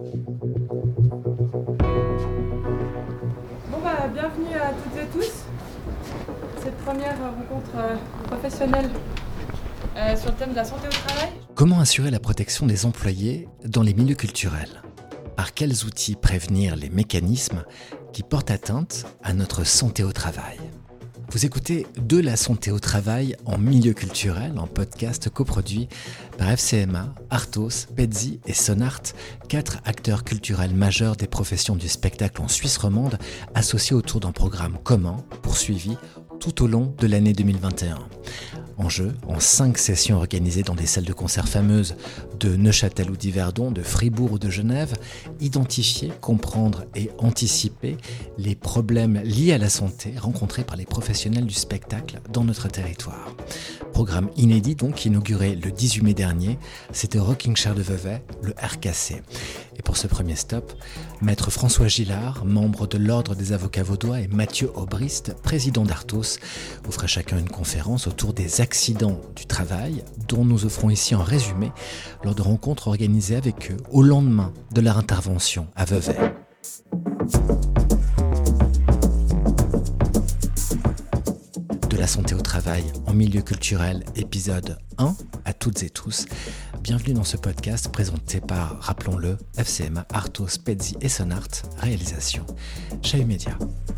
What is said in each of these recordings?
Bienvenue à toutes et tous. Cette première rencontre professionnelle sur le thème de la santé au travail. Comment assurer la protection des employés dans les milieux culturels ? Par quels outils prévenir les mécanismes qui portent atteinte à notre santé au travail ? Vous écoutez De la santé au travail en milieu culturel, en podcast coproduit par FCMA, Artos, Pedzi et Sonart, 4 acteurs culturels majeurs des professions du spectacle en Suisse romande, associés autour d'un programme commun, poursuivi tout au long de l'année 2021. En jeu, en 5 sessions organisées dans des salles de concert fameuses de Neuchâtel ou d'Yverdon, de Fribourg ou de Genève, identifier, comprendre et anticiper les problèmes liés à la santé rencontrés par les professionnels du spectacle dans notre territoire. Programme inédit donc inauguré le 18 mai dernier, c'était au Rocking Chair de Vevey, le RKC. Et pour ce premier stop, Maître François Gillard, membre de l'Ordre des avocats vaudois, et Mathieu Aubrist, président d'Artos, vous ferez chacun une conférence autour des accidents du travail, dont nous offrons ici un résumé lors de rencontres organisées avec eux au lendemain de leur intervention à Vevey. De la santé au travail en milieu culturel, épisode 1, à toutes et tous. Bienvenue dans ce podcast présenté par, rappelons-le, FCMA, Artos, Pedzi et Sonart, réalisation Chahut Média.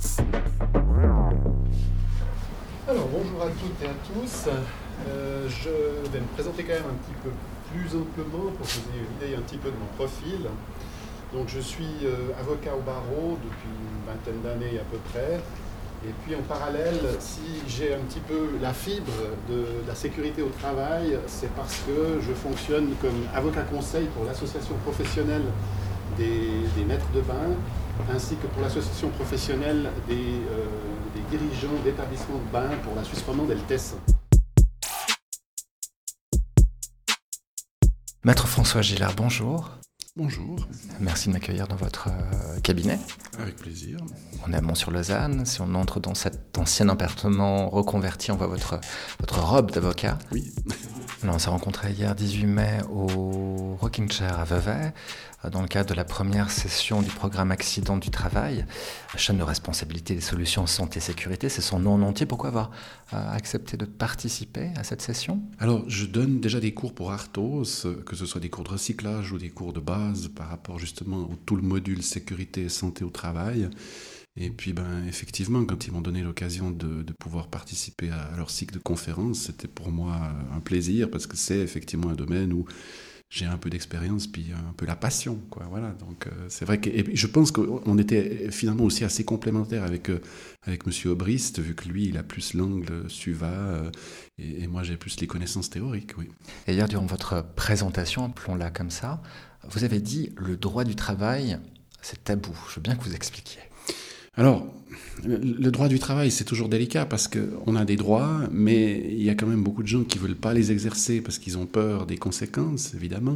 Alors bonjour à toutes et à tous, je vais me présenter quand même un petit peu plus amplement pour que vous ayez une idée un petit peu de mon profil. Donc je suis avocat au barreau depuis une vingtaine d'années à peu près. Et puis en parallèle, si j'ai un petit peu la fibre de la sécurité au travail, c'est parce que je fonctionne comme avocat conseil pour l'association professionnelle des maîtres de bain, ainsi que pour l'association professionnelle des dirigeants d'établissements de bain pour la Suisse romande LTES. Maître François Gillard, bonjour. Bonjour. Merci de m'accueillir dans votre cabinet. Avec plaisir. On est à Mont-sur-Lausanne. Si on entre dans cet ancien appartement reconverti, on voit votre robe d'avocat. Oui. Alors, on s'est rencontrés hier 18 mai au Rocking Chair à Vevey, dans le cadre de la première session du programme Accident du travail, chaîne de responsabilité des solutions santé-sécurité. C'est son nom en entier. Pourquoi avoir accepté de participer à cette session ? Alors, je donne déjà des cours pour Artos, que ce soit des cours de recyclage ou des cours de base par rapport justement à tout le module sécurité et santé au travail. Et puis, effectivement, quand ils m'ont donné l'occasion de pouvoir participer à leur cycle de conférences, c'était pour moi un plaisir parce que c'est effectivement un domaine où j'ai un peu d'expérience puis un peu la passion, quoi. Voilà. Donc c'est vrai que et je pense qu'on était finalement aussi assez complémentaires avec Monsieur Aubrist, vu que lui il a plus l'angle SUVA et moi j'ai plus les connaissances théoriques, oui. Et hier durant votre présentation, appelons-la comme ça, vous avez dit le droit du travail c'est tabou. Je veux bien que vous expliquiez. Alors, le droit du travail, c'est toujours délicat parce qu'on a des droits, mais il y a quand même beaucoup de gens qui ne veulent pas les exercer parce qu'ils ont peur des conséquences, évidemment.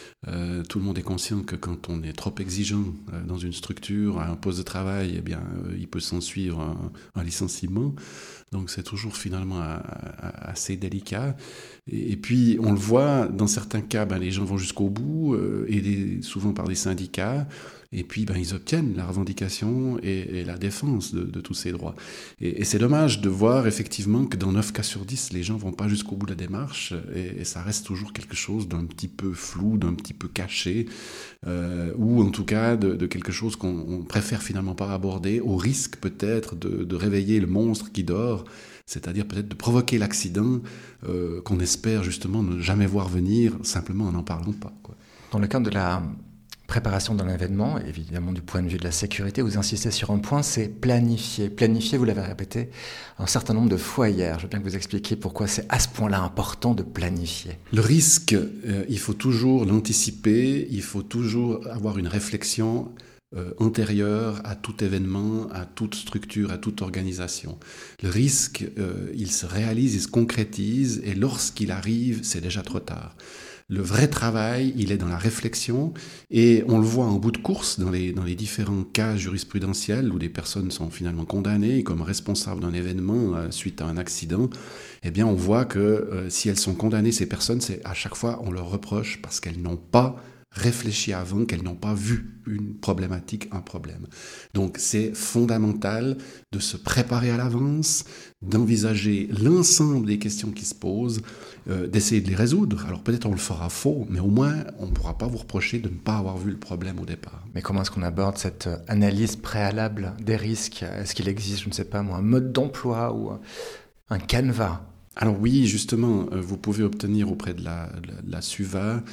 Tout le monde est conscient que quand on est trop exigeant dans une structure, à un poste de travail, eh bien, il peut s'ensuivre un licenciement. Donc c'est toujours finalement assez délicat. Et puis on le voit, dans certains cas, les gens vont jusqu'au bout, aidés souvent par des syndicats. Et puis, ils obtiennent la revendication et la défense de tous ces droits. Et c'est dommage de voir effectivement que dans 9 cas sur 10, les gens ne vont pas jusqu'au bout de la démarche et ça reste toujours quelque chose d'un petit peu flou, d'un petit peu caché, ou en tout cas de quelque chose qu'on préfère finalement pas aborder, au risque peut-être de réveiller le monstre qui dort, c'est-à-dire peut-être de provoquer l'accident qu'on espère justement ne jamais voir venir, simplement en n'en parlant pas, quoi. Dans le cadre de la préparation d'un événement, évidemment du point de vue de la sécurité, vous insistez sur un point, c'est planifier. Planifier, vous l'avez répété un certain nombre de fois hier. Je veux bien que vous expliquiez pourquoi c'est à ce point-là important de planifier. Le risque, il faut toujours l'anticiper, il faut toujours avoir une réflexion antérieure à tout événement, à toute structure, à toute organisation. Le risque, il se réalise, il se concrétise, et lorsqu'il arrive, c'est déjà trop tard. Le vrai travail, il est dans la réflexion, et on le voit en bout de course dans les différents cas jurisprudentiels où des personnes sont finalement condamnées comme responsables d'un événement suite à un accident. Eh bien, on voit que si elles sont condamnées, ces personnes, c'est à chaque fois on leur reproche parce qu'elles n'ont pas réfléchi avant, qu'elles n'ont pas vu une problématique, un problème. Donc c'est fondamental de se préparer à l'avance, d'envisager l'ensemble des questions qui se posent, d'essayer de les résoudre. Alors peut-être on le fera faux, mais au moins on ne pourra pas vous reprocher de ne pas avoir vu le problème au départ. Mais comment est-ce qu'on aborde cette analyse préalable des risques ? Est-ce qu'il existe, je ne sais pas moi, un mode d'emploi ou un canevas ? Alors oui, justement, vous pouvez obtenir auprès de la SUVA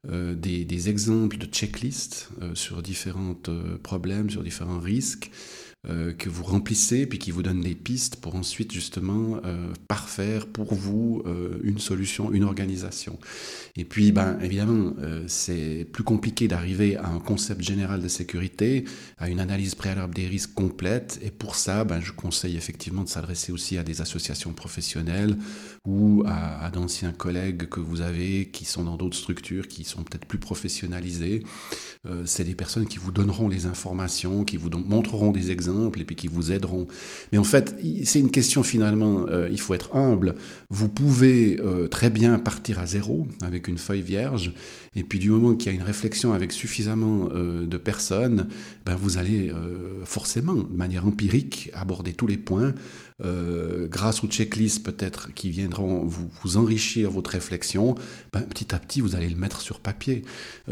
des exemples de checklists sur différents problèmes, sur différents risques que vous remplissez, puis qui vous donnent des pistes pour ensuite justement parfaire pour vous une solution, une organisation. Et puis, évidemment, c'est plus compliqué d'arriver à un concept général de sécurité, à une analyse préalable des risques complète. Et pour ça, je conseille effectivement de s'adresser aussi à des associations professionnelles ou à d'anciens collègues que vous avez qui sont dans d'autres structures, qui sont peut-être plus professionnalisées. C'est des personnes qui vous donneront les informations, qui vous montreront des exemples et puis qui vous aideront. Mais en fait, c'est une question finalement, il faut être humble. Vous pouvez très bien partir à zéro avec une feuille vierge, et puis du moment qu'il y a une réflexion avec suffisamment de personnes, vous allez forcément, de manière empirique, aborder tous les points, grâce aux checklists peut-être qui viendront vous enrichir votre réflexion. Petit à petit, vous allez le mettre sur papier.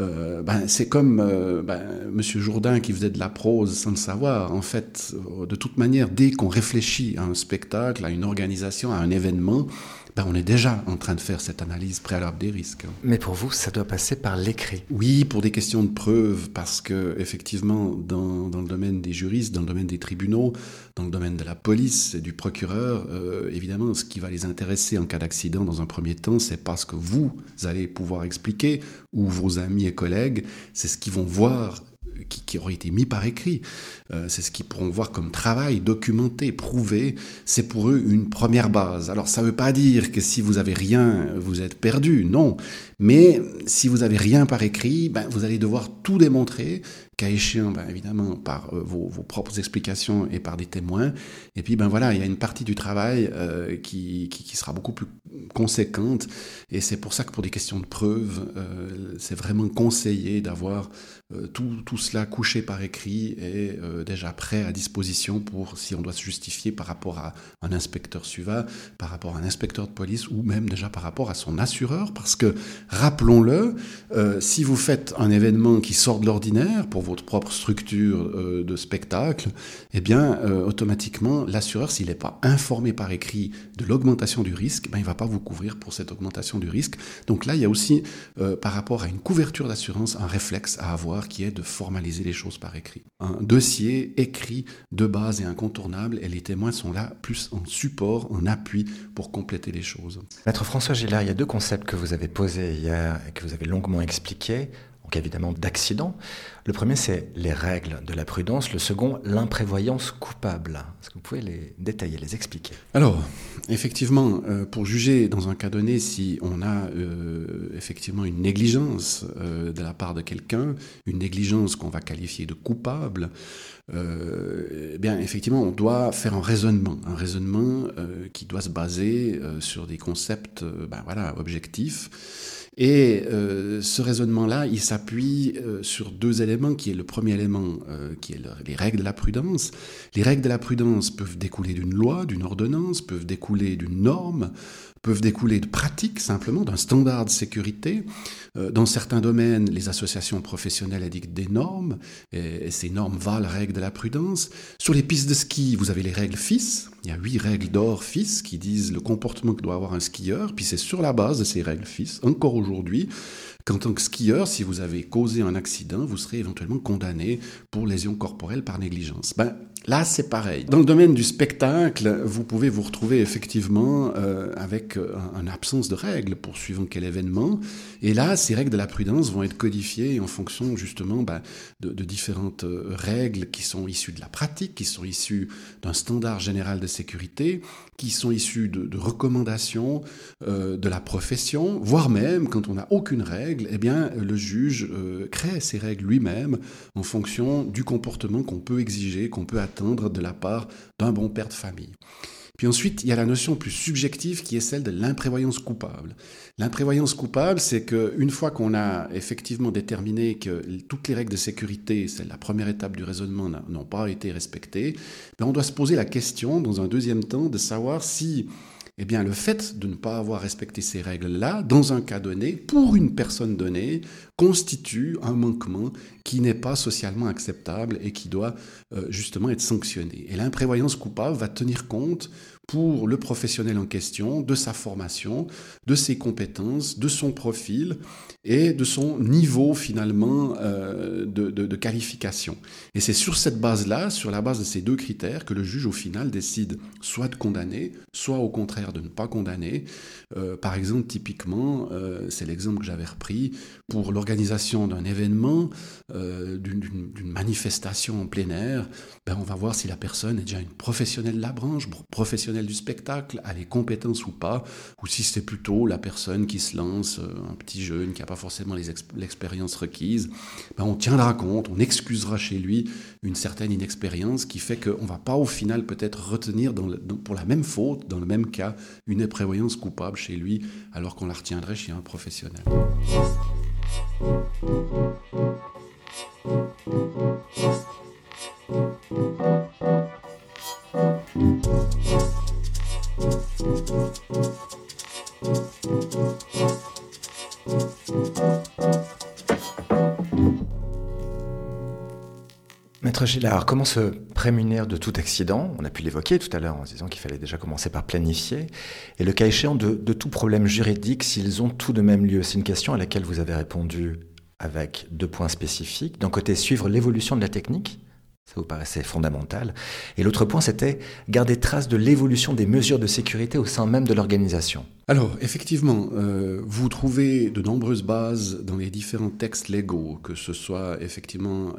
C'est comme Monsieur Jourdain qui faisait de la prose sans le savoir. En fait, de toute manière, dès qu'on réfléchit à un spectacle, à une organisation, à un événement, on est déjà en train de faire cette analyse préalable des risques. Mais pour vous, ça doit passer par l'écrit. Oui, pour des questions de preuve, parce que effectivement, dans le domaine des juristes, dans le domaine des tribunaux, dans le domaine de la police et du procureur, évidemment, ce qui va les intéresser en cas d'accident dans un premier temps, c'est pas ce que vous allez pouvoir expliquer, ou vos amis et collègues, c'est ce qu'ils vont voir qui aurait été mis par écrit. C'est ce qu'ils pourront voir comme travail, documenté, prouvé. C'est pour eux une première base. Alors ça ne veut pas dire que si vous avez rien, vous êtes perdu, non. Mais si vous n'avez rien par écrit, vous allez devoir tout démontrer, cas échéant, évidemment, par vos propres explications et par des témoins. Et puis, il y a une partie du travail qui sera beaucoup plus conséquente. Et c'est pour ça que pour des questions de preuve, c'est vraiment conseillé d'avoir tout cela couché par écrit et déjà prêt à disposition pour, si on doit se justifier par rapport à un inspecteur SUVA, par rapport à un inspecteur de police ou même déjà par rapport à son assureur. Parce que, rappelons-le, si vous faites un événement qui sort de l'ordinaire pour votre propre structure de spectacle, automatiquement, l'assureur, s'il n'est pas informé par écrit de l'augmentation du risque, il ne va pas vous couvrir pour cette augmentation du risque. Donc là, il y a aussi, par rapport à une couverture d'assurance, un réflexe à avoir qui est de formaliser les choses par écrit. Un dossier écrit de base et incontournable, et les témoins sont là plus en support, en appui pour compléter les choses. Maître François Gillard, il y a 2 concepts que vous avez posés hier et que vous avez longuement expliqués. En cas évidemment d'accident. Le premier, c'est les règles de la prudence. Le second, l'imprévoyance coupable. Est-ce que vous pouvez les détailler, les expliquer ? Alors, effectivement, pour juger dans un cas donné si on a effectivement une négligence de la part de quelqu'un, une négligence qu'on va qualifier de coupable, effectivement, on doit faire un raisonnement qui doit se baser sur des concepts objectifs. Et ce raisonnement-là, il s'appuie sur 2 éléments, qui est le premier élément, qui est les règles de la prudence. Les règles de la prudence peuvent découler d'une loi, d'une ordonnance, peuvent découler d'une norme, peuvent découler de pratiques, simplement, d'un standard de sécurité. Dans certains domaines, les associations professionnelles édictent des normes, et ces normes valent règles de la prudence. Sur les pistes de ski, vous avez les règles FIS. Il y a 8 règles d'or FIS qui disent le comportement que doit avoir un skieur, puis c'est sur la base de ces règles FIS, encore aujourd'hui, qu'en tant que skieur, si vous avez causé un accident, vous serez éventuellement condamné pour lésion corporelle par négligence. Là, c'est pareil. Dans le domaine du spectacle, vous pouvez vous retrouver effectivement avec une absence de règles pour suivant quel événement. Et là, ces règles de la prudence vont être codifiées en fonction justement de différentes règles qui sont issues de la pratique, qui sont issues d'un standard général de sécurité, qui sont issues de recommandations de la profession, voire même, quand on n'a aucune règle, le juge crée ces règles lui-même en fonction du comportement qu'on peut exiger, qu'on peut attendre de la part d'un bon père de famille. Puis ensuite, il y a la notion plus subjective qui est celle de l'imprévoyance coupable. L'imprévoyance coupable, c'est qu'une fois qu'on a effectivement déterminé que toutes les règles de sécurité, c'est la première étape du raisonnement, n'ont pas été respectées, on doit se poser la question, dans un deuxième temps, de savoir si le fait de ne pas avoir respecté ces règles-là, dans un cas donné, pour une personne donnée, constitue un manquement qui n'est pas socialement acceptable et qui doit justement être sanctionné. Et l'imprévoyance coupable va tenir compte pour le professionnel en question de sa formation, de ses compétences, de son profil et de son niveau finalement de qualification. Et c'est sur cette base-là, sur la base de ces deux critères, que le juge au final décide soit de condamner, soit au contraire de ne pas condamner. Par exemple, typiquement, c'est l'exemple que j'avais repris, pour l'organisation d'un événement, d'une manifestation en plein air, on va voir si la personne est déjà une professionnelle de la branche, professionnelle du spectacle, a les compétences ou pas, ou si c'est plutôt la personne qui se lance, un petit jeune qui n'a pas forcément l'expérience requise. On tiendra compte, on excusera chez lui une certaine inexpérience qui fait qu'on ne va pas au final peut-être retenir pour la même faute, dans le même cas, une imprévoyance coupable chez lui, alors qu'on la retiendrait chez un professionnel. Maître Gillard, comment se prémunir de tout accident ? On a pu l'évoquer tout à l'heure en disant qu'il fallait déjà commencer par planifier. Et le cas échéant de tout problème juridique, s'ils ont tout de même lieu. C'est une question à laquelle vous avez répondu avec 2 points spécifiques. D'un côté, suivre l'évolution de la technique. Ça vous paraissait fondamental. Et l'autre point, c'était garder trace de l'évolution des mesures de sécurité au sein même de l'organisation. Alors, effectivement, vous trouvez de nombreuses bases dans les différents textes légaux, que ce soit effectivement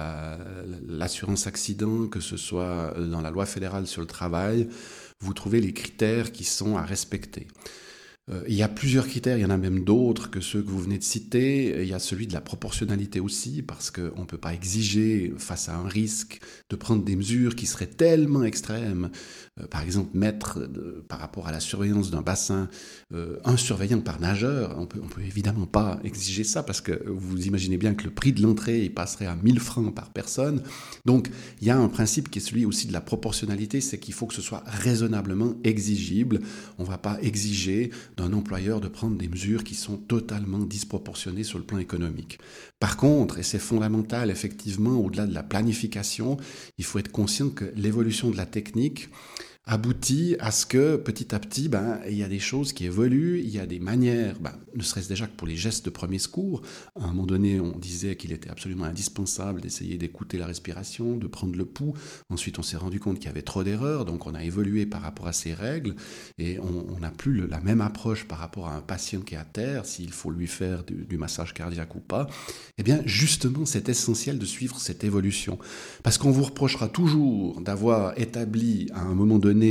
l'assurance accident, que ce soit dans la loi fédérale sur le travail, vous trouvez les critères qui sont à respecter. Il y a plusieurs critères, il y en a même d'autres que ceux que vous venez de citer. Il y a celui de la proportionnalité aussi, parce qu'on ne peut pas exiger, face à un risque, de prendre des mesures qui seraient tellement extrêmes. Par exemple, mettre, par rapport à la surveillance d'un bassin, un surveillant par nageur, on peut évidemment pas exiger ça, parce que vous imaginez bien que le prix de l'entrée, il passerait à 1000 francs par personne. Donc, il y a un principe qui est celui aussi de la proportionnalité, c'est qu'il faut que ce soit raisonnablement exigible. On ne va pas exiger d'un employeur de prendre des mesures qui sont totalement disproportionnées sur le plan économique. Par contre, et c'est fondamental effectivement, au-delà de la planification, il faut être conscient que l'évolution de la technique aboutit à ce que petit à petit, il y a des choses qui évoluent, il y a des manières, ne serait-ce déjà que pour les gestes de premier secours. À un moment donné, on disait qu'il était absolument indispensable d'essayer d'écouter la respiration, de prendre le pouls. Ensuite, on s'est rendu compte qu'il y avait trop d'erreurs, donc on a évolué par rapport à ces règles et on n'a plus la même approche par rapport à un patient qui est à terre, s'il faut lui faire du massage cardiaque ou pas. Eh bien, justement, c'est essentiel de suivre cette évolution. Parce qu'on vous reprochera toujours d'avoir établi à un moment donné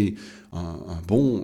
un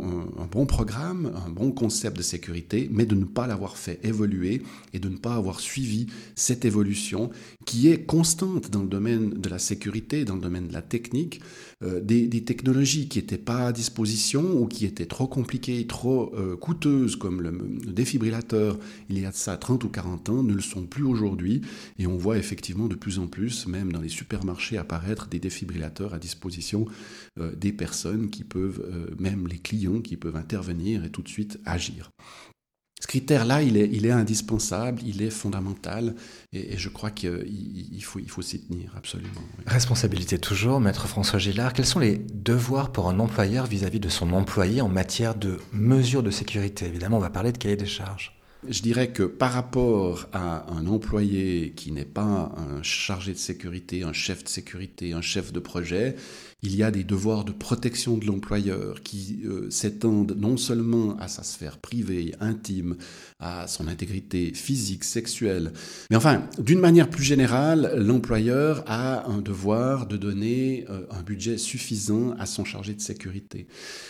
bon programme, un bon concept de sécurité, mais de ne pas l'avoir fait évoluer et de ne pas avoir suivi cette évolution qui est constante dans le domaine de la sécurité, dans le domaine de la technique, des technologies qui n'étaient pas à disposition ou qui étaient trop compliquées, trop coûteuses, comme le défibrillateur, il y a de ça 30 ou 40 ans, ne le sont plus aujourd'hui. Et on voit effectivement de plus en plus, même dans les supermarchés, apparaître des défibrillateurs à disposition des personnes qui peuvent, même les clients, qui peuvent intervenir et tout de suite agir. Ce critère-là, il est indispensable, il est fondamental, et je crois qu'il faut s'y tenir, absolument. Oui. Responsabilité toujours, Maître François Gillard. Quels sont les devoirs pour un employeur vis-à-vis de son employé en matière de mesures de sécurité ? Évidemment, on va parler de cahier des charges. Je dirais que par rapport à un employé qui n'est pas un chargé de sécurité, un chef de sécurité, un chef de projet, il y a des devoirs de protection de l'employeur qui s'étendent non seulement à sa sphère privée, intime, à son intégrité physique, sexuelle, mais enfin, d'une manière plus générale, l'employeur a un devoir de donner un budget suffisant à son chargé de sécurité.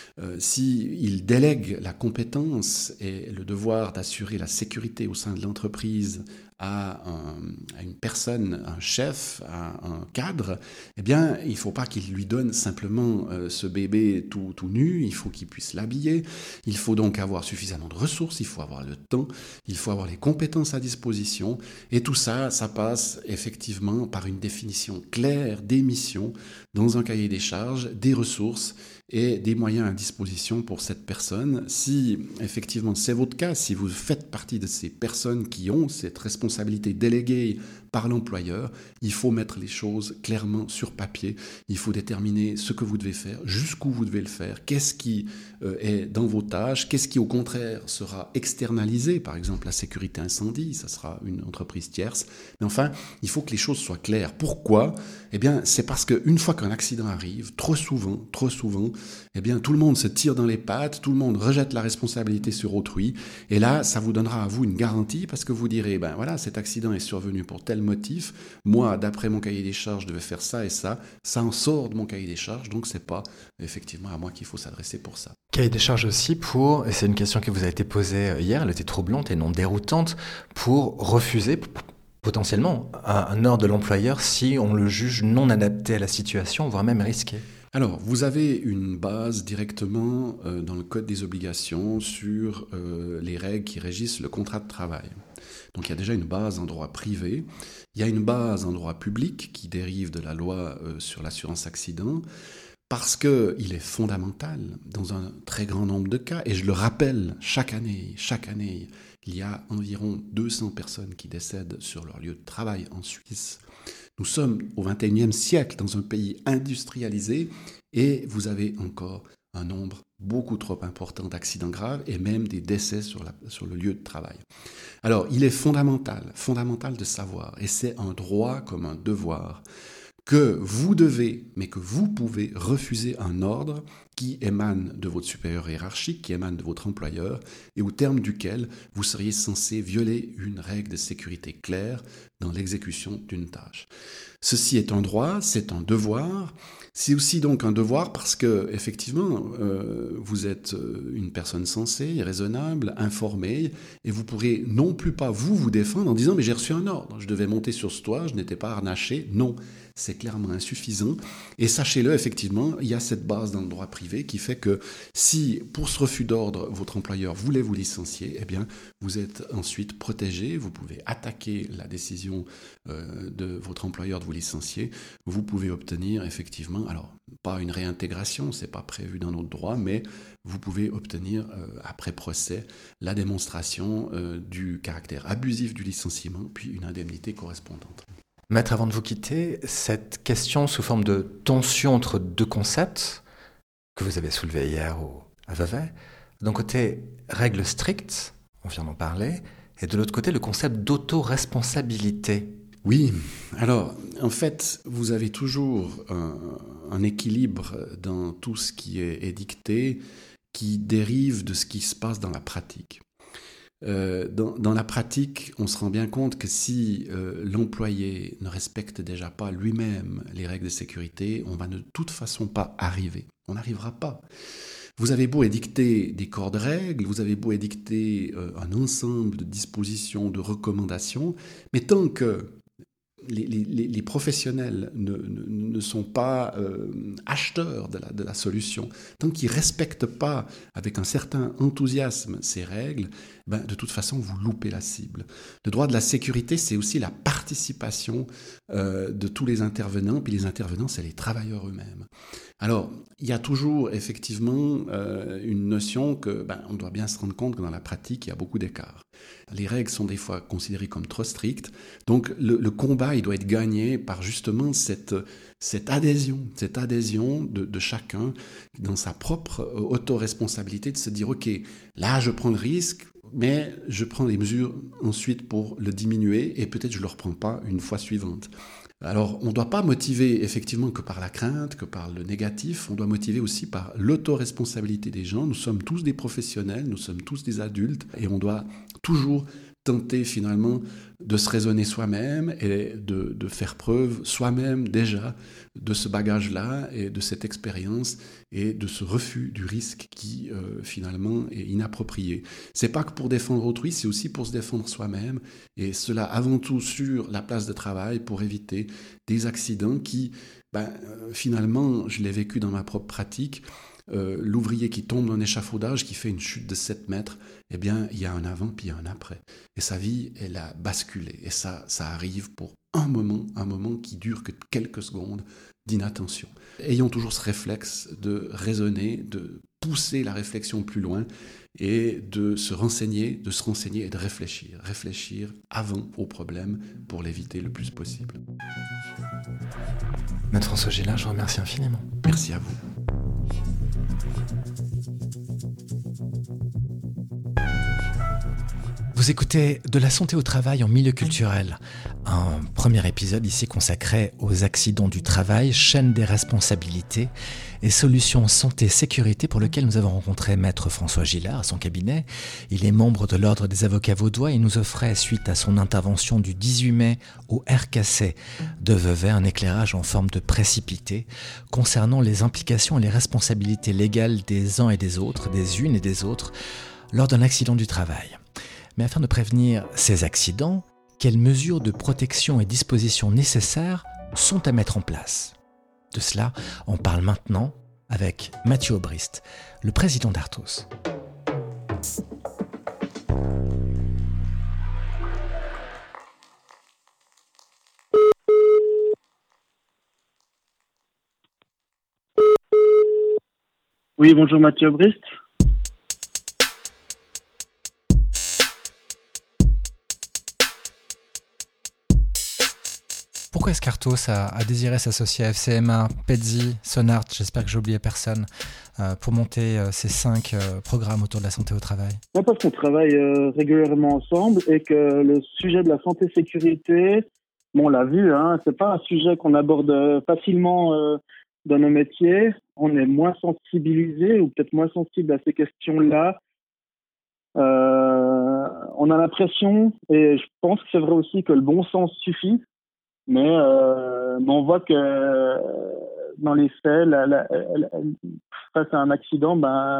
S'il délègue la compétence et le devoir d'assurer la sécurité au sein de l'entreprise à une personne, un chef, à un cadre, eh bien, il ne faut pas qu'il lui donne simplement ce bébé tout nu, il faut qu'il puisse l'habiller, il faut donc avoir suffisamment de ressources, il faut avoir le temps, il faut avoir les compétences à disposition, et tout ça, ça passe effectivement par une définition claire des missions dans un cahier des charges, des ressources et des moyens à disposition pour cette personne. Si effectivement c'est votre cas, si vous faites partie de ces personnes qui ont cette responsabilité déléguée par l'employeur, il faut mettre les choses clairement sur papier, il faut déterminer ce que vous devez faire, jusqu'où vous devez le faire, qu'est-ce qui est dans vos tâches, qu'est-ce qui au contraire sera externalisé, par exemple la sécurité incendie, ça sera une entreprise tierce, mais enfin il faut que les choses soient claires. Pourquoi ? Eh bien c'est parce qu'une fois qu'un accident arrive, trop souvent, eh bien tout le monde se tire dans les pattes, tout le monde rejette la responsabilité sur autrui, et là ça vous donnera à vous une garantie, parce que vous direz, ben voilà, cet accident est survenu pour tel motif, moi d'après mon cahier des charges je devais faire ça et ça en sort de mon cahier des charges, donc c'est pas effectivement à moi qu'il faut s'adresser pour ça. Cahier des charges aussi pour, et c'est une question qui vous a été posée hier, elle était troublante et non déroutante, pour refuser potentiellement un ordre de l'employeur si on le juge non adapté à la situation, voire même risqué. Alors, vous avez une base directement dans le Code des obligations sur les règles qui régissent le contrat de travail. Donc il y a déjà une base en droit privé, il y a une base en droit public qui dérive de la loi sur l'assurance accident, parce qu'il est fondamental dans un très grand nombre de cas, et je le rappelle, chaque année, il y a environ 200 personnes qui décèdent sur leur lieu de travail en Suisse. Nous sommes au XXIe siècle dans un pays industrialisé et vous avez encore un nombre beaucoup trop important d'accidents graves et même des décès sur le lieu de travail. Alors, il est fondamental de savoir, et c'est un droit comme un devoir, que vous devez, mais que vous pouvez refuser un ordre qui émane de votre supérieur hiérarchique, qui émane de votre employeur, et au terme duquel vous seriez censé violer une règle de sécurité claire dans l'exécution d'une tâche. Ceci est un droit, c'est un devoir. C'est aussi donc un devoir parce que, effectivement, vous êtes une personne sensée, raisonnable, informée, et vous pourrez non plus pas vous défendre en disant « mais j'ai reçu un ordre, je devais monter sur ce toit, je n'étais pas harnaché ». Non, c'est clairement insuffisant. Et sachez-le, effectivement, il y a cette base dans le droit privé qui fait que si, pour ce refus d'ordre, votre employeur voulait vous licencier, eh bien, vous êtes ensuite protégé, vous pouvez attaquer la décision de votre employeur de vous licencier, vous pouvez obtenir effectivement, alors pas une réintégration, c'est pas prévu dans notre droit, mais vous pouvez obtenir après procès la démonstration du caractère abusif du licenciement, puis une indemnité correspondante. Maître, avant de vous quitter, cette question sous forme de tension entre deux concepts que vous avez soulevés hier à Vevey, d'un côté, règles strictes, on vient d'en parler, et de l'autre côté, le concept d'autoresponsabilité. Oui, alors en fait, vous avez toujours un équilibre dans tout ce qui est édicté qui dérive de ce qui se passe dans la pratique. Dans la pratique, on se rend bien compte que si l'employé ne respecte déjà pas lui-même les règles de sécurité, on va de toute façon pas arriver. On n'arrivera pas. Vous avez beau édicter des corps de règles, vous avez beau édicter un ensemble de dispositions, de recommandations, mais tant que les professionnels ne sont pas acheteurs de la solution, tant qu'ils ne respectent pas avec un certain enthousiasme ces règles, de toute façon, vous loupez la cible. Le droit de la sécurité, c'est aussi la participation de tous les intervenants, puis les intervenants, c'est les travailleurs eux-mêmes. Alors, il y a toujours effectivement une notion que on doit bien se rendre compte que dans la pratique, il y a beaucoup d'écarts. Les règles sont des fois considérées comme trop strictes, donc le combat, il doit être gagné par justement cette adhésion de chacun dans sa propre autoresponsabilité, de se dire « Ok, là je prends le risque, mais je prends les mesures ensuite pour le diminuer et peut-être je ne le reprends pas une fois suivante ». Alors, on ne doit pas motiver effectivement que par la crainte, que par le négatif, on doit motiver aussi par l'autoresponsabilité des gens. Nous sommes tous des professionnels, nous sommes tous des adultes et on doit toujours tenter finalement de se raisonner soi-même et de faire preuve soi-même déjà de ce bagage-là et de cette expérience et de ce refus du risque qui finalement est inapproprié. C'est pas que pour défendre autrui, c'est aussi pour se défendre soi-même, et cela avant tout sur la place de travail pour éviter des accidents qui, finalement, je l'ai vécu dans ma propre pratique. L'ouvrier qui tombe d'un échafaudage, qui fait une chute de 7 mètres, eh bien, il y a un avant puis il y a un après. Et sa vie, elle a basculé. Et ça arrive pour un moment qui dure que quelques secondes d'inattention. Ayons toujours ce réflexe de raisonner, de pousser la réflexion plus loin et de se renseigner et de réfléchir. Réfléchir avant au problème pour l'éviter le plus possible. Maître François Gélin, je vous remercie infiniment. Merci à vous. Vous écoutez De la santé au travail en milieu culturel, un premier épisode ici consacré aux accidents du travail, chaîne des responsabilités et solutions santé-sécurité, pour lequel nous avons rencontré Maître François Gillard à son cabinet. Il est membre de l'Ordre des avocats vaudois et nous offrait, suite à son intervention du 18 mai au RKC de Vevey, un éclairage en forme de précipité concernant les implications et les responsabilités légales des uns et des autres, des unes et des autres, lors d'un accident du travail. Mais afin de prévenir ces accidents, quelles mesures de protection et dispositions nécessaires sont à mettre en place ? De cela, on parle maintenant avec Mathieu Aubrist, le président d'Arthos. Oui, bonjour Mathieu Aubrist. Pourquoi est-ce qu'Arthos a désiré s'associer à FCMA, PETSI, Sonart, j'espère que j'ai oublié personne, pour monter ces 5 programmes autour de la santé au travail ? Parce qu'on travaille régulièrement ensemble et que le sujet de la santé-sécurité, on l'a vu, c'est pas un sujet qu'on aborde facilement dans nos métiers. On est moins sensibilisé ou peut-être moins sensible à ces questions-là. On a l'impression, et je pense que c'est vrai aussi, que le bon sens suffit. Mais on voit que dans les faits, face à un accident,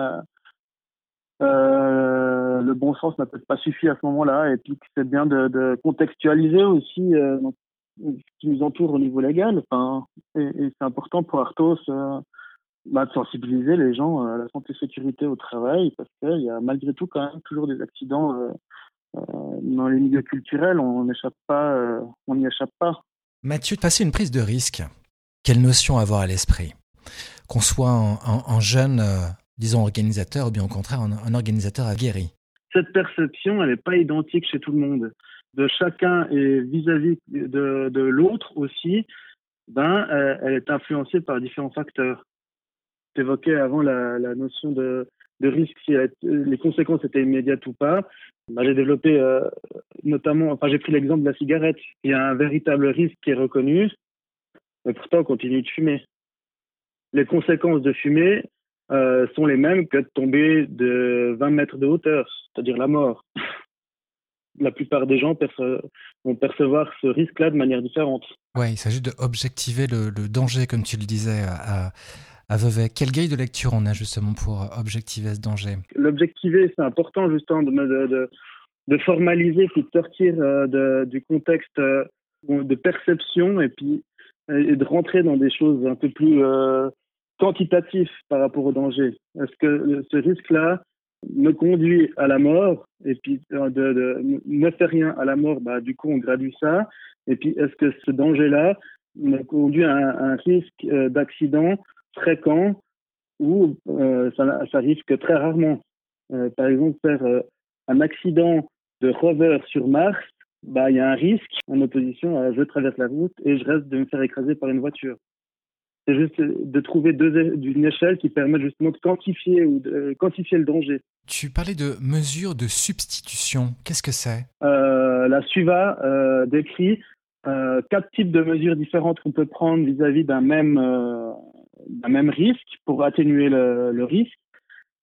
le bon sens n'a peut-être pas suffi à ce moment-là. Et puis c'est bien de contextualiser aussi ce qui nous entoure au niveau légal. Et c'est important pour Arthos de sensibiliser les gens à la santé-sécurité au travail, parce qu'il y a malgré tout quand même toujours des accidents dans les milieux culturels. On n'y échappe pas. Mathieu, de passer une prise de risque, quelle notion avoir à l'esprit ? Qu'on soit un jeune, disons, organisateur, ou bien au contraire un organisateur aguerri. Cette perception, elle n'est pas identique chez tout le monde. De chacun et vis-à-vis de l'autre aussi, elle est influencée par différents facteurs. Tu évoquais avant la notion de risque, si les conséquences étaient immédiates ou pas. J'ai développé j'ai pris l'exemple de la cigarette. Il y a un véritable risque qui est reconnu, mais pourtant on continue de fumer. Les conséquences de fumer sont les mêmes que de tomber de 20 mètres de hauteur, c'est-à-dire la mort. La plupart des gens vont percevoir ce risque-là de manière différente. Ouais, il s'agit d'objectiver le danger, comme tu le disais, à Vevey. Quelle grille de lecture on a justement pour objectiver ce danger ? L'objectiver, c'est important justement de formaliser, puis de sortir du contexte de perception et de rentrer dans des choses un peu plus quantitatives par rapport au danger. Est-ce que ce risque-là me conduit à la mort et puis ne fait rien à la mort, du coup on gradue ça. Et puis est-ce que ce danger-là me conduit à un risque d'accident fréquent ou ça arrive que très rarement. Par exemple, faire un accident de rover sur Mars, il y a un risque en opposition à je traverse la route et je reste de me faire écraser par une voiture. C'est juste de trouver une échelle qui permet justement de quantifier le danger. Tu parlais de mesures de substitution. Qu'est-ce que c'est ? La SUVA décrit 4 types de mesures différentes qu'on peut prendre vis-à-vis d'un même risque pour atténuer le risque.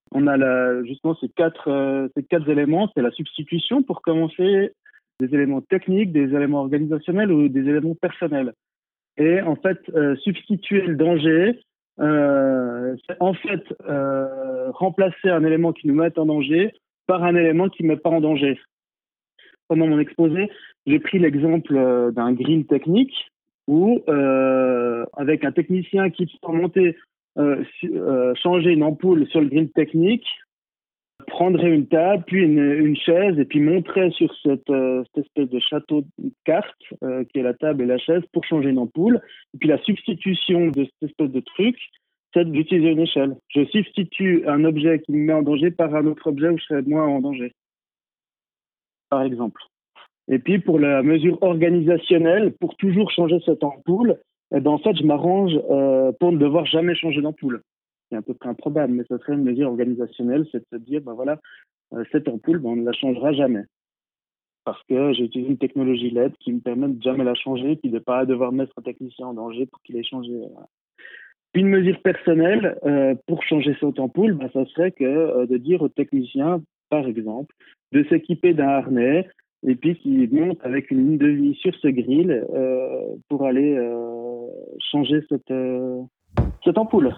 On a justement ces quatre éléments. C'est la substitution pour commencer, des éléments techniques, des éléments organisationnels ou des éléments personnels. Et en fait, substituer le danger, c'est en fait remplacer un élément qui nous met en danger par un élément qui ne met pas en danger. Pendant mon exposé, j'ai pris l'exemple d'un grill technique où, avec un technicien qui peut monter, changer une ampoule sur le grill technique, prendrait une table, puis une chaise, et puis montrait sur cette espèce de château de cartes, qui est la table et la chaise, pour changer une ampoule. Et puis la substitution de cette espèce de truc, c'est d'utiliser une échelle. Je substitue un objet qui me met en danger par un autre objet où je serais moins en danger, par exemple. Et puis pour la mesure organisationnelle, pour toujours changer cette ampoule, en fait, je m'arrange pour ne devoir jamais changer d'ampoule. C'est à peu près improbable, mais ce serait une mesure organisationnelle, c'est de se dire, cette ampoule, on ne la changera jamais. Parce que j'ai utilisé une technologie LED qui me permet de jamais la changer, puis de ne pas devoir mettre un technicien en danger pour qu'il ait changé. Puis une mesure personnelle, pour changer cette ampoule, ça serait que de dire au technicien, par exemple, de s'équiper d'un harnais, et puis qu'il monte avec une ligne de vie sur ce grill pour aller changer cette ampoule.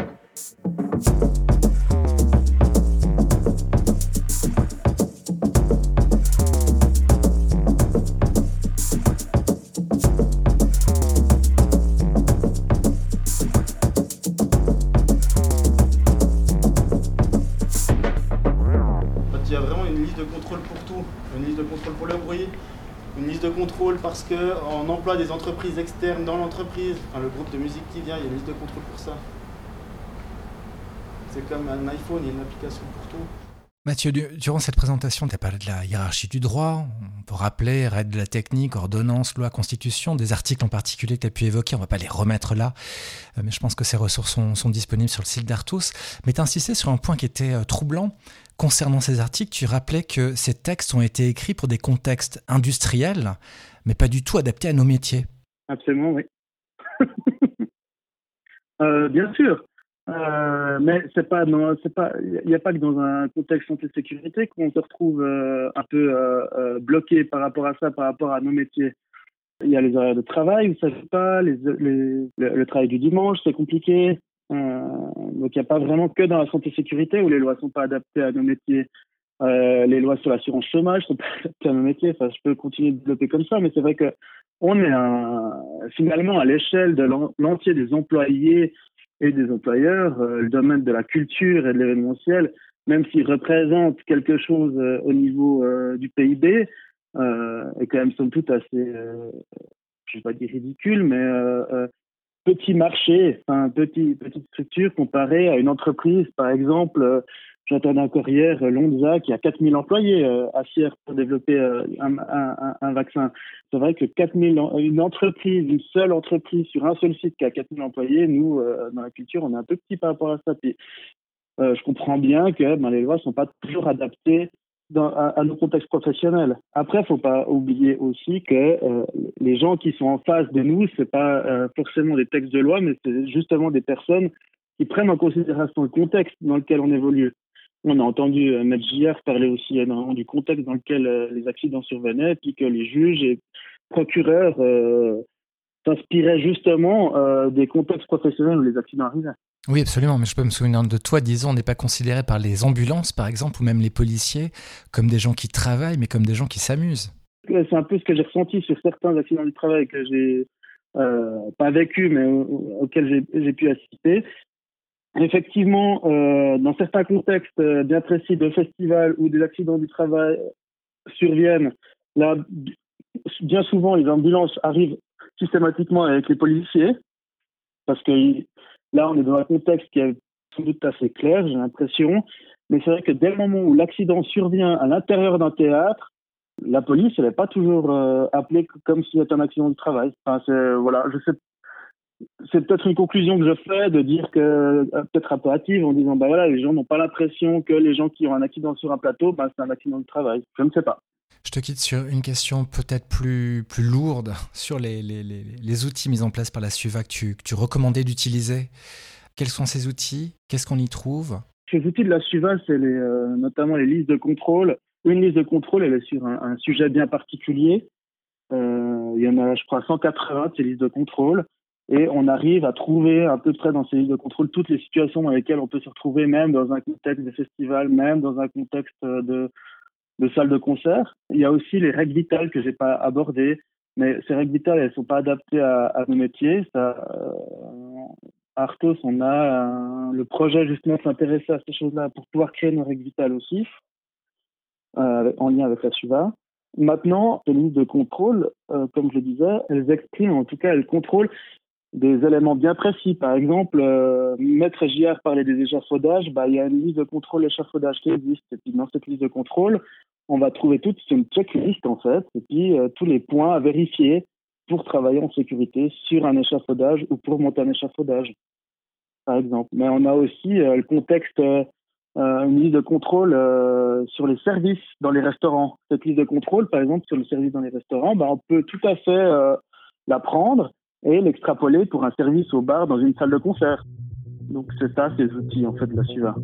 Il y a vraiment une liste de contrôle pour tout, une liste de contrôle pour le bruit, une liste de contrôle parce qu'on emploie des entreprises externes dans l'entreprise, le groupe de musique qui vient, il y a une liste de contrôle pour ça. C'est comme un iPhone, il y a une application pour tout. Mathieu, durant cette présentation, tu as parlé de la hiérarchie du droit. On peut rappeler règles de la technique, ordonnances, lois, constitution, des articles en particulier que tu as pu évoquer. On ne va pas les remettre là, mais je pense que ces ressources sont disponibles sur le site d'Artus. Mais tu as insisté sur un point qui était troublant. Concernant ces articles, tu rappelais que ces textes ont été écrits pour des contextes industriels, mais pas du tout adaptés à nos métiers. Absolument, oui. Bien sûr. Mais il n'y a pas que dans un contexte santé-sécurité qu'on se retrouve un peu bloqué par rapport à ça, par rapport à nos métiers. Il y a les horaires de travail, vous ne savez pas, le travail du dimanche, c'est compliqué. Donc il n'y a pas vraiment que dans la santé-sécurité où les lois ne sont pas adaptées à nos métiers. Les lois sur l'assurance chômage ne sont pas adaptées à nos métiers. Enfin, je peux continuer de développer comme ça, mais c'est vrai qu'on est finalement à l'échelle de l'entier des employés et des employeurs, le domaine de la culture et de l'événementiel, même s'il représente quelque chose au niveau du PIB, est quand même somme toute assez, je ne vais pas dire ridicule, mais petit marché, petite structure comparée à une entreprise, par exemple, j'entendais encore hier Lonza qui a 4000 employés à Sierre pour développer un vaccin. C'est vrai que 4000, une seule entreprise sur un seul site qui a 4000 employés, nous, dans la culture, on est un peu petit par rapport à ça. Puis, je comprends bien que les lois ne sont pas toujours adaptées à nos contextes professionnels. Après, il ne faut pas oublier aussi que les gens qui sont en face de nous, ce n'est pas forcément des textes de loi, mais c'est justement des personnes qui prennent en considération le contexte dans lequel on évolue. On a entendu Maître Gillard parler aussi énormément du contexte dans lequel les accidents survenaient, puis que les juges et procureurs s'inspiraient justement des contextes professionnels où les accidents arrivaient. Oui, absolument, mais je peux me souvenir de toi disant on n'est pas considéré par les ambulances, par exemple, ou même les policiers, comme des gens qui travaillent, mais comme des gens qui s'amusent. C'est un peu ce que j'ai ressenti sur certains accidents du travail que j'ai pas vécu, mais auxquels j'ai pu assister. Effectivement, dans certains contextes bien précis de festivals où des accidents du travail surviennent, là, bien souvent, les ambulances arrivent systématiquement avec les policiers, parce que là, on est dans un contexte qui est sans doute assez clair, j'ai l'impression, mais c'est vrai que dès le moment où l'accident survient à l'intérieur d'un théâtre, la police, elle n'est pas toujours appelée comme si c'était un accident du travail. Enfin, c'est peut-être une conclusion que je fais de dire que, peut-être un peu hâtive, en disant, les gens n'ont pas l'impression que les gens qui ont un accident sur un plateau, c'est un accident de travail. Je ne sais pas. Je te quitte sur une question peut-être plus lourde sur les outils mis en place par la SUVA que tu recommandais d'utiliser. Quels sont ces outils ? Qu'est-ce qu'on y trouve ? ces outils de la SUVA, c'est notamment les listes de contrôle. Une liste de contrôle, elle est sur un sujet bien particulier. Il y en a, je crois, 180 de ces listes de contrôle. Et on arrive à trouver à peu près dans ces listes de contrôle toutes les situations dans lesquelles on peut se retrouver, même dans un contexte de festival, même dans un contexte de salle de concert. Il y a aussi les règles vitales que j'ai pas abordées. Mais ces règles vitales, elles sont pas adaptées à nos métiers. À Artos, on a le projet justement de s'intéresser à ces choses-là pour pouvoir créer nos règles vitales aussi, en lien avec la SUVA. Maintenant, ces listes de contrôle, comme je le disais, elles expriment, en tout cas, elles contrôlent des éléments bien précis. Par exemple, Maître JR parlait des échafaudages, il y a une liste de contrôle échafaudage qui existe. Et puis dans cette liste de contrôle, on va trouver c'est une checklist en fait, et puis tous les points à vérifier pour travailler en sécurité sur un échafaudage ou pour monter un échafaudage, par exemple. Mais on a aussi le contexte, une liste de contrôle sur les services dans les restaurants. Cette liste de contrôle, par exemple, sur le service dans les restaurants, on peut tout à fait la prendre et l'extrapoler pour un service au bar dans une salle de concert. Donc c'est ça, ces outils en fait de la SUVA.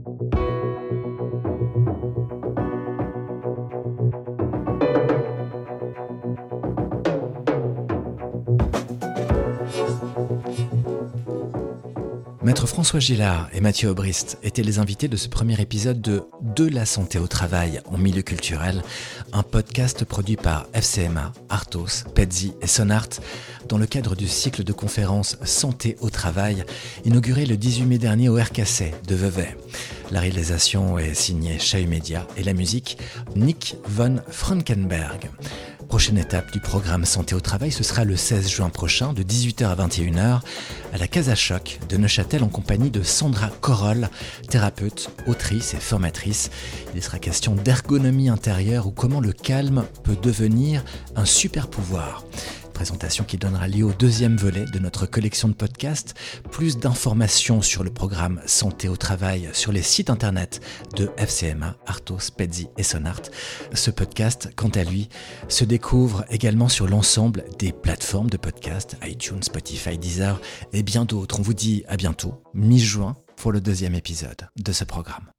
Maître François Gillard et Mathieu Aubrist étaient les invités de ce premier épisode de la santé au travail en milieu culturel, un podcast produit par FCMA, Artos, Pedzi et Sonart dans le cadre du cycle de conférences Santé au travail inauguré le 18 mai dernier au RKC de Vevey. La réalisation est signée Chahut Média et la musique Nick von Frankenberg. Prochaine étape du programme Santé au travail, ce sera le 16 juin prochain de 18h à 21h à la Casa Choc de Neuchâtel en compagnie de Sandra Corolle, thérapeute, autrice et formatrice. Il sera question d'ergonomie intérieure ou comment le calme peut devenir un super pouvoir. Présentation qui donnera lieu au deuxième volet de notre collection de podcasts. Plus d'informations sur le programme Santé au travail sur les sites internet de FCMA, Artos, Pedzi et Sonart. Ce podcast, quant à lui, se découvre également sur l'ensemble des plateformes de podcasts, iTunes, Spotify, Deezer et bien d'autres. On vous dit à bientôt, mi-juin, pour le deuxième épisode de ce programme.